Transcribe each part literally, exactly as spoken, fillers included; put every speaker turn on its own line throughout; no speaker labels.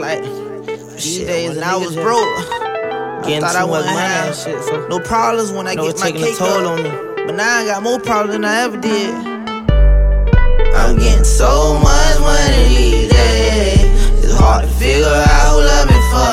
Like,
These
shit,
days
when
a
I
nigga
was
just
broke,
getting
I thought
too
I
much
wouldn't
money
have
and shit, so
no problems when I
know
get
it's
my
taking a
cake
toll
up.
on me.
But now I got more problems than I ever did. I'm getting so much money these days. It's hard to figure out who love me for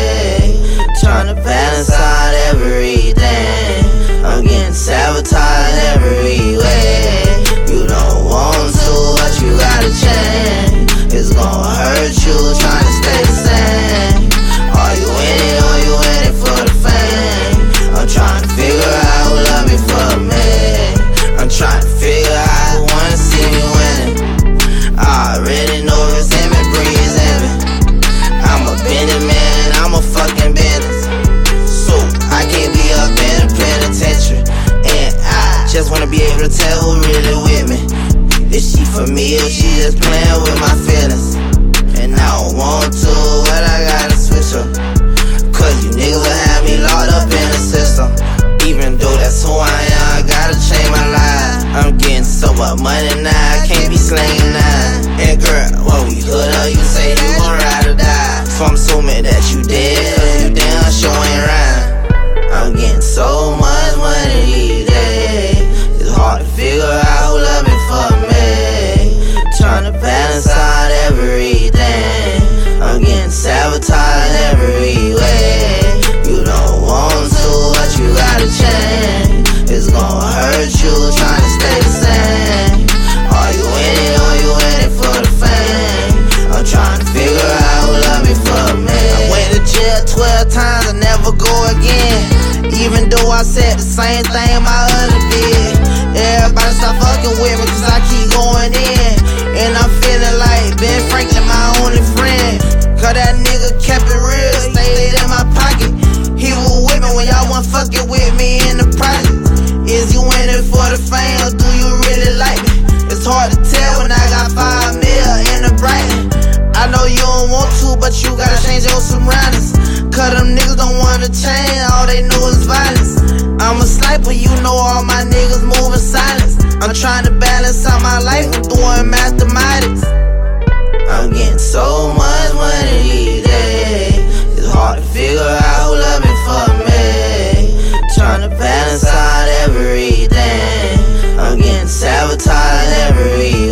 me. Trying to balance out everything. I'm getting sabotaged every way. You don't want to, but you gotta change. It's gonna hurt you trying to stay the same. Are you in it or you in it for the fame? I'm trying to figure out who love me for me. I'm trying to figure out who wanna see me winning. I already know resentment breeds heaven. I'm a Benny man, I'm a fucking business. So I can't be up in a penitentiary. And I just wanna be able to tell who really with me. Is she for me or she just playing with my feelings? And I don't want to, but I gotta switch up. Cause you niggas will have me locked up in the system. Even though that's who I am, I gotta change my life. I'm getting so much money now, I can't be slanging now. And girl, when we hood up, you say you gon' ride or die. So I'm assuming that you dead, cause you damn sure ain't right. I'm getting so much money these days. It's hard to figure out who love me for me. Trying to balance out everything. I'm getting sabotaged every way. You don't want to, but you gotta change. It's gonna hurt you trying to stay the same. Are you in it or you in it for the fame? I'm trying to figure out who love me for me. I went to jail twelve times, I never go again. Even though I said the same thing my other did. Everybody stop fucking with me cause I keep going in. And I'm feeling like Ben Franklin my only friend. Cause that nigga kept it real, stayed in my pocket. He was with me when y'all wasn't fucking with me in the project. Is you in it for the fame or do you really like me? It's hard to tell when I got five mil in the Brighton. I know you don't want to, but you gotta change your surroundings. Cause them niggas don't wanna change, all they know is violence. I'm a sniper, you know all my niggas move in silence. I'm trying to balance out my life, I'm doing mathematics. I'm getting so much money these days. It's hard to figure out who love me for me. Trying to balance out everything. I'm getting sabotaged every